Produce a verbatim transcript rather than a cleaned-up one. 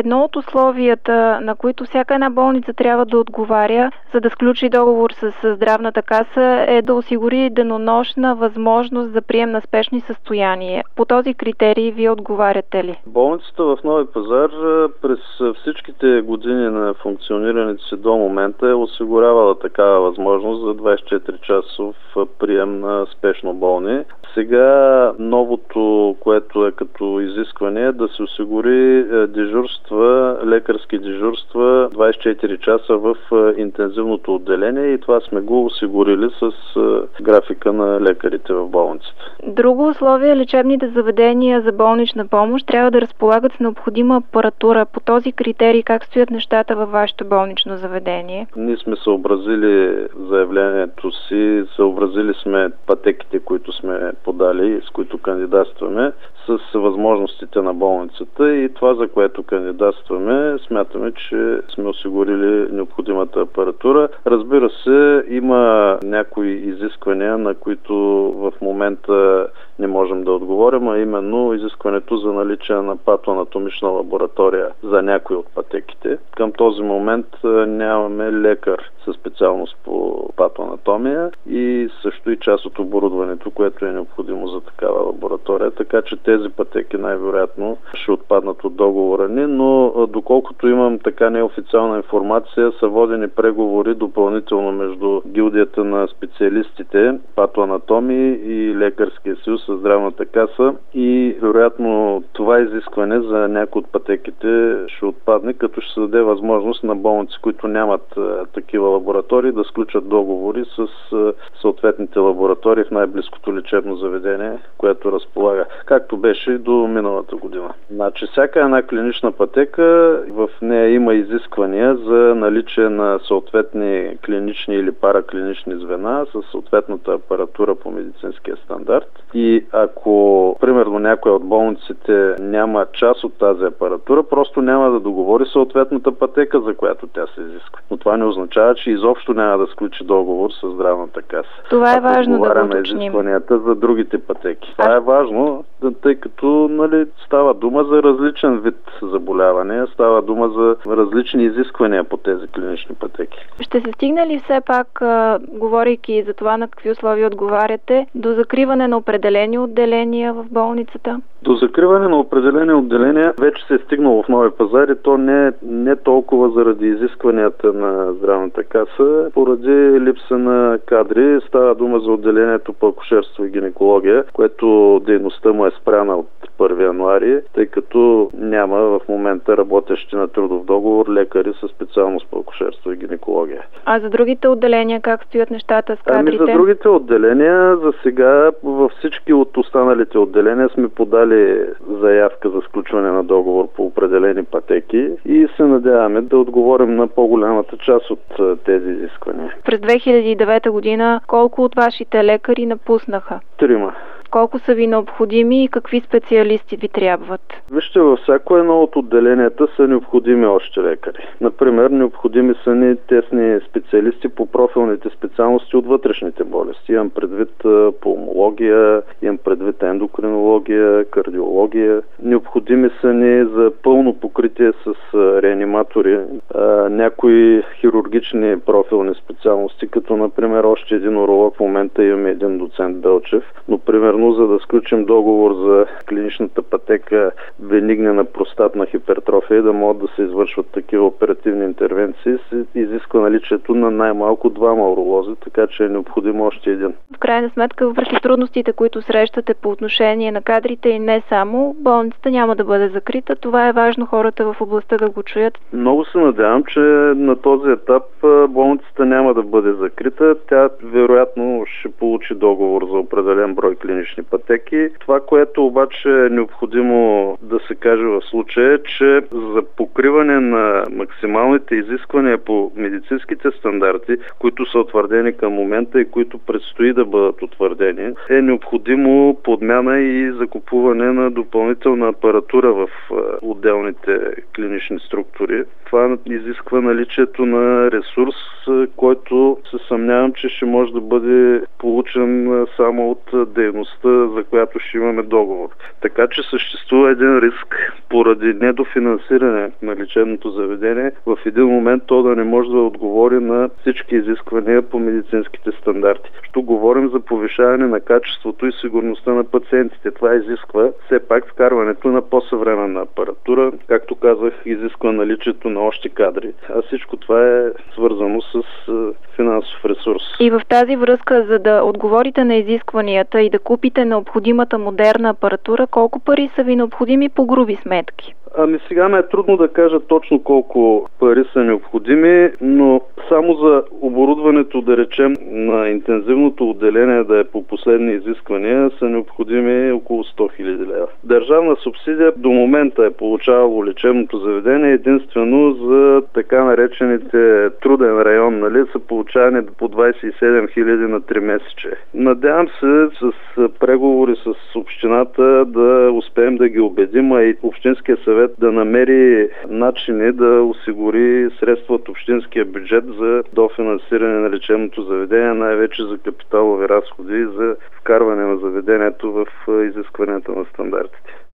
едно от условията, на които всяка една болница трябва да отговаря, за да сключи договор с здравната каса, е да осигури денонощна възможност за прием на спешни състояния. По този критерий вие отговаряте ли? Болницата в Нови пазар през всичките години на функционирането си до момента е осигурявала такава възможност за двадесет и четири часов прием на спешно болни. Сега новото, което е като изискване, е да се осигури дежурства, лекарски дежурства двадесет и четири часа в интензивното отделение и това сме го осигурили с графика на лекарите в болницата. Друго условие, лечебните заведения за болнична помощ трябва да разполагат с необходима апаратура. По този критерий как стоят нещата във вашето болнично заведение? Ние сме съобразили заявлението си, съобразили сме пътеките, които сме подали и с които кандидатстваме с възможностите на болницата и това, за което кандидатстваме, смятаме, че сме осигурили необходимата апаратура. Разбира се, има някои изисквания, на които в момента не можем да отговорим, а именно изискването за наличие на патоанатомична лаборатория за някои от пътеките. Към този момент нямаме лекар със специалност по патоанатомия и също и част от оборудването, което е необходимо за такава лаборатория, така че тези пътеки най-вероятно ще отпаднат от договора ни, но доколкото имам така неофициална информация, са водени преговори допълнително между гилдията на специалистите, патоанатоми и лекарския съюз със здравната каса и вероятно това изискване за някои от пътеките ще отпадне, като ще се даде възможност на болници, които нямат а, такива лаборатории, да сключат договори с а, съответните лаборатории в най-близкото лечебно заведение, което разполага, както беше и до миналата година. Значи всяка една клинична пътека, в нея има изисквания за наличие на съответни клинични или параклинични звена с съответната апаратура по медицинския стандарт. И ако, примерно, някоя от болниците няма част от тази апаратура, просто няма да договори съответната пътека, за която тя се изисква. Но това не означава, че изобщо няма да сключи договор с здравната каса. Това е ако важно да го уточним. изискванията за другите пътеки. Това е важно, тъй като нали, става дума за различен вид заболявания, става дума за различни изисквания по тези клинични пътеки. Ще се стигне ли все пак, а, говорейки за това на какви условия отговаряте, до закриване на определени отделения в болницата? До закриване на определени отделения вече се е стигнало в Нови пазар и то не, не толкова заради изискванията на здравната каса, поради липса на кадри. Става дума за отделението по акушерство и гинекология, което дейността му е спряна от първи януари, тъй като няма в момента работещи на трудов договор лекари със специалност по акушерство и гинекология. А за другите отделения как стоят нещата с кадрите? Ами за другите отделения, за сега във всички от останалите отделения сме подали заявка за сключване на договор по определени пътеки и се надяваме да отговорим на по-голямата част от тези изисквания. През две хиляди и девета година колко от вашите лекари напуснаха? Трима. Колко са ви необходими и какви специалисти ви трябват? Вижте, във всяко едно от отделенията са необходими още лекари. Например, необходими са ни тесни специалисти по профилните специалности от вътрешните болести. Имам предвид пулмология, имам предвид ендокринология, кардиология. Необходими са ни за пълно покритие с реаниматори, някои хирургични профилни специалности, като например още един уролог. В момента имаме един доцент Белчев, но примерно за да сключим договор за клиничната пътека бенигнена простатна хипертрофия и да могат да се извършват такива оперативни интервенции, се изисква наличието на най-малко двама уролози, така че е необходимо още един. В крайна сметка, въпреки трудностите, които срещате по отношение на кадрите и не само, болницата няма да бъде закрита. Това е важно хората в областта да го чуят. Много се надявам, че на този етап болницата няма да бъде закрита. Тя вероятно ще получи договор за определен брой клинични пътеки. Това, което обаче е необходимо да се каже в случая, е, че за покриване на максималните изисквания по медицинските стандарти, които са утвърдени към момента и които предстои да бъдат утвърдени, е необходимо подмяна и закупуване на допълнителна апаратура в отделните клинични структури. Това изисква наличието на ресурс, който се съмнявам, че ще може да бъде получен само от дейност дейността, за която ще имаме договор. Така че съществува един риск поради недофинансиране на лечебното заведение в един момент то да не може да отговори на всички изисквания по медицинските стандарти. Що говорим за повишаване на качеството и сигурността на пациентите. Това изисква все пак вкарването на по-съвременна апаратура, както казах, изисква наличието на още кадри. А всичко това е свързано с финансов ресурс. И в тази връзка, за да отговорите на изискванията и да купите необходимата модерна апаратура, колко пари са ви необходими по груби сметки? Ами сега ме е трудно да кажа точно колко пари са необходими, но само за оборудването, да речем, на интензивното отделение да е по последни изисквания, са необходими около сто хиляди лева. Държавна субсидия до момента е получавало лечебното заведение единствено за така наречените труден район, нали, са получавани по двадесет и седем хиляди на три месече. Надявам се с преговори с общината да успеем да ги убедим, а и Общинския съвет да намери начини да осигури средства от общинския бюджет за дофинансиране на лечебното заведение, най-вече за капиталови разходи и за вкарване на заведението в изискванията на стандартите.